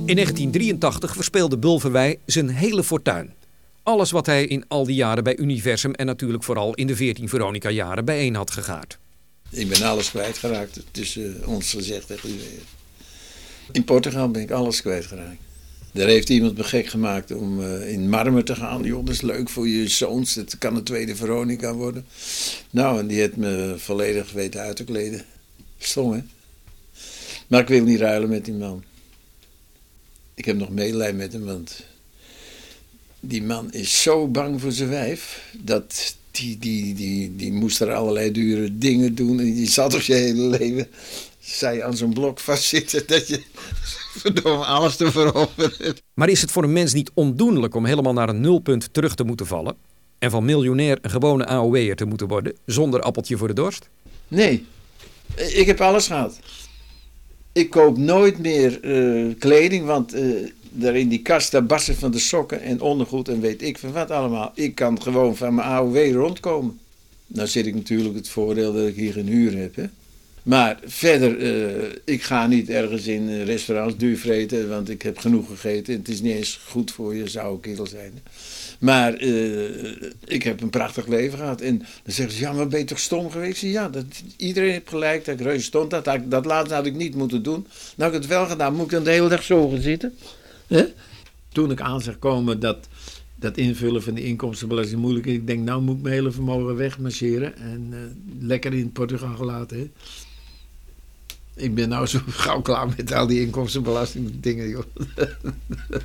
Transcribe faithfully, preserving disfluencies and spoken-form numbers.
In negentien drieëntachtig verspeelde Bulverwij zijn hele fortuin. Alles wat hij in al die jaren bij Universum en natuurlijk vooral in de veertien Veronica-jaren bijeen had gegaard. Ik ben alles kwijtgeraakt tussen ons gezegd en geweest. In Portugal ben ik alles kwijtgeraakt. Daar heeft iemand me gek gemaakt om uh, in Marmer te gaan. Joh, dat is leuk voor je zoons, dat kan een tweede Veronica worden. Nou, en die heeft me volledig weten uit te kleden. Stom, hè? Maar ik wil niet ruilen met die man. Ik heb nog medelijden met hem, want die man is zo bang voor zijn wijf. Dat die, die, die, die moest er allerlei dure dingen doen. En die zat toch je hele leven, zij aan zo'n blok vastzitten, dat je verdomme alles te veroveren. Maar is het voor een mens niet ondoenlijk om helemaal naar een nulpunt terug te moeten vallen? En van miljonair een gewone A O W'er te moeten worden, zonder appeltje voor de dorst? Nee, ik heb alles gehad. Ik koop nooit meer uh, kleding, want uh, daar in die kast, daar barsten van de sokken en ondergoed en weet ik van wat allemaal. Ik kan gewoon van mijn A O W rondkomen. Nou zit ik natuurlijk het voordeel dat ik hier geen huur heb, hè. Maar verder, uh, ik ga niet ergens in uh, restaurants duur vreten, want ik heb genoeg gegeten. Het is niet eens goed voor je, zou ik eerlijk zijn. Maar uh, ik heb een prachtig leven gehad. En dan zeggen ze, ja, maar ben je toch stom geweest? Ja, dat, iedereen heeft gelijk dat ik reuze stond. Dat, dat, dat laatste had ik niet moeten doen. Nou, ik heb het wel gedaan. Moet ik dan de hele dag zo gaan zitten? He? Toen ik aan zag komen dat dat invullen van de inkomstenbelasting moeilijk is. Ik denk, nou moet ik mijn hele vermogen wegmarcheren. En uh, lekker in Portugal gelaten, hè. Ik ben nou zo gauw klaar met al die inkomstenbelasting dingen, joh.